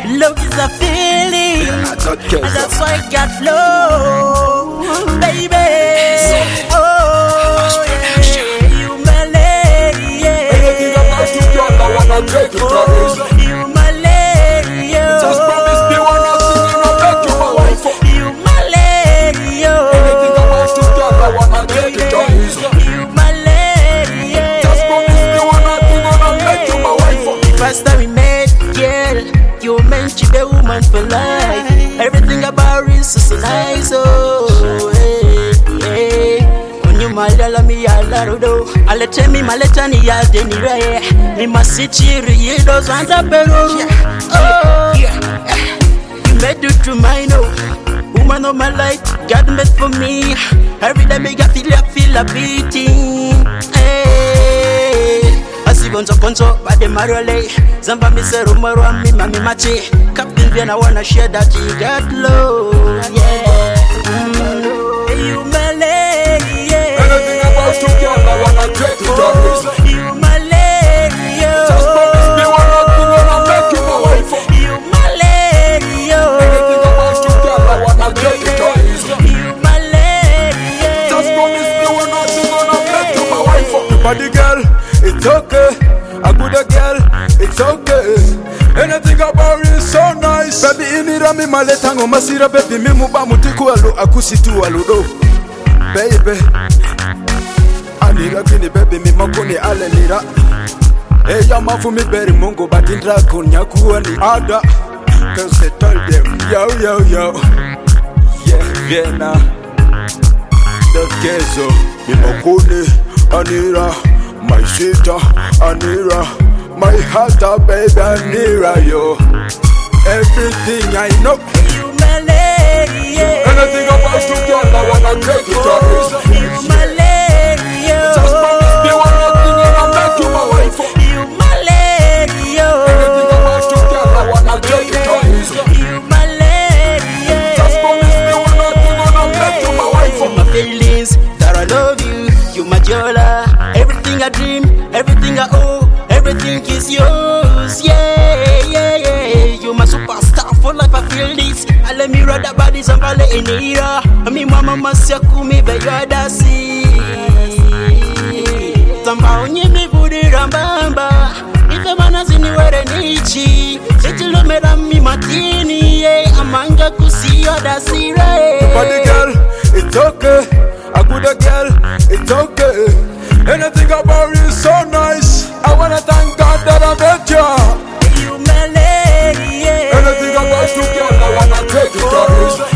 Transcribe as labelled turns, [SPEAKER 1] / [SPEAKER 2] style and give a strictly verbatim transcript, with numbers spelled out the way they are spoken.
[SPEAKER 1] Love is a feeling, and that's why I got flow, baby. Oh yeah, you my lady, yeah.
[SPEAKER 2] Anything about you, girl, I wanna take it
[SPEAKER 1] Oh, you my lady, yeah.
[SPEAKER 2] Just promise me one thing, and I'll make you my wife.
[SPEAKER 1] You my lady, yeah.
[SPEAKER 2] Anything about you, girl, I wanna take it
[SPEAKER 1] You my lady, yeah.
[SPEAKER 2] Just promise me one thing, and I'll make you my wife.
[SPEAKER 1] The first time we met, girl, you meant you the woman for life. Everything about you so, so nice, oh, hey, hey. When you malala mi alarudo, alete mi maleta ni ya denire. Mi masichiri yido zanta pero. Oh, you made it to mine, oh. Woman of my life, God made for me. Every day me got feel, I feel a beating. Hey, Asibonzo Ponzo, but the Marole. Zamba mi se rumoro ami mami machi. Captain Vian, I wanna share that you got low. Yeah, mm. You my lady, yeah.
[SPEAKER 2] Anything about you, girl, I wanna take it
[SPEAKER 1] Oh, you my lady, yeah.
[SPEAKER 2] Just promise me one thing, and I'll make you my wife.
[SPEAKER 1] You my lady, yeah.
[SPEAKER 2] Anything about you, girl, I wanna take it
[SPEAKER 1] You my lady, yeah.
[SPEAKER 2] Just promise me one thing, and I'll make you my wife. Body girl, it's okay. A good girl, it's okay. Anything about you is so nice. Baby, inira mi maletango masira baby mi muba mutiku alu akusitu aludo. Baby, anira kini baby mi makuni ale nira. Eya mafu mi beri mungu batindra kunya kuani ada. Cause I told them, yo yo yo. Yeah, Vienna. The kezo, mi makuni anira. My sister, Anira, my heart, baby, Anira, yo. Everything I know.
[SPEAKER 1] You my lady, yeah.
[SPEAKER 2] Anything about you, girl, I wanna take it
[SPEAKER 1] Oh, you my lady, yeah.
[SPEAKER 2] Just promise me one thing, and I'll make you my wife.
[SPEAKER 1] You my lady, yeah.
[SPEAKER 2] Anything about you, girl, I wanna take it
[SPEAKER 1] You my lady, yeah.
[SPEAKER 2] Just promise me one thing, and I'll make you my wife.
[SPEAKER 1] My feelings that I love you, you my jola. Everything I dream, everything I owe, everything is yours. Yeah, yeah, yeah. You my superstar for life. I feel this. I let me ride that body, some valley in here. Me mama must me be your dasi. Samba onye mi budi rambamba. If a man has anywhere nichi, it's a me mi matini. Yeah, amanga kusi your dasi.
[SPEAKER 2] Body girl, it's okay. A good girl, it's okay. Anything about you is so nice. I wanna thank God that I met you.
[SPEAKER 1] You my lady, yeah.
[SPEAKER 2] Anything about you, girl, I wanna take it.